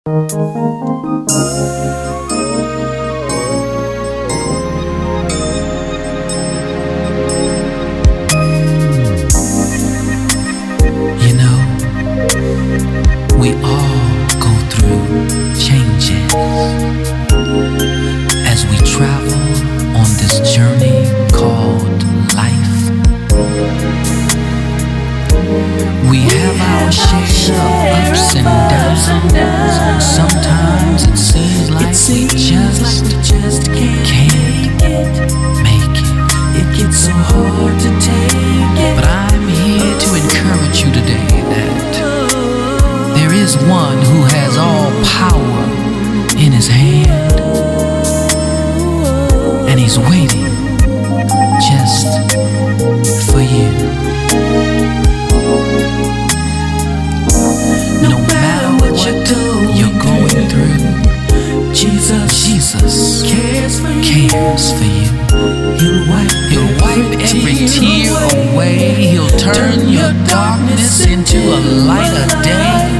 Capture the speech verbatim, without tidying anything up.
You know, we all go through changes as we travel on this journey called life. We have our share of ups and downs. Sometimes it seems like we just can't make it. It gets so hard to take it. But I'm here to encourage you today that there is one who has all power in his hand, and he's waiting just for you. No matter what you do, you're going through, Jesus, Jesus cares for you. Cares for you. He'll wipe, He'll wipe every tear away. He'll turn your darkness into a lighter day.